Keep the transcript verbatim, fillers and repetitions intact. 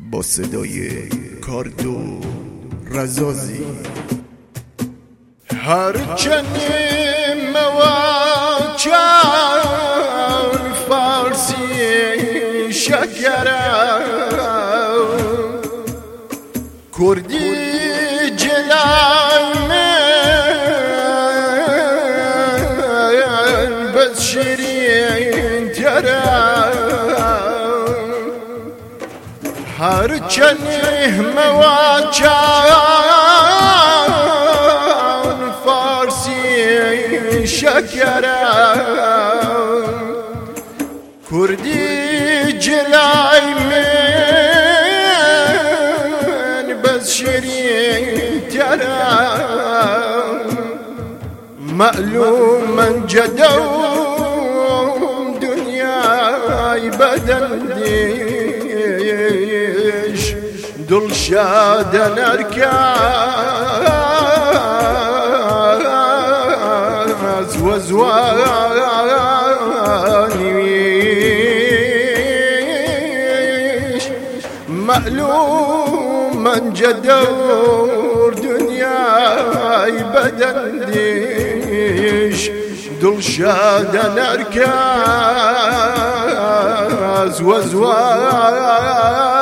با صدای کارد و رزازی. هرچند مواجه فارسی شکرم کردی جلال من بس شیرین ترم هرچند مواجه شکرم کردی جلای من بس شیرین ترم معلوم من جدوم دنیای بدندیش دل شادن ارکاز وزوانيش معلوم من جدور دنياي بدنديش دل شادن اركاز وزوانيش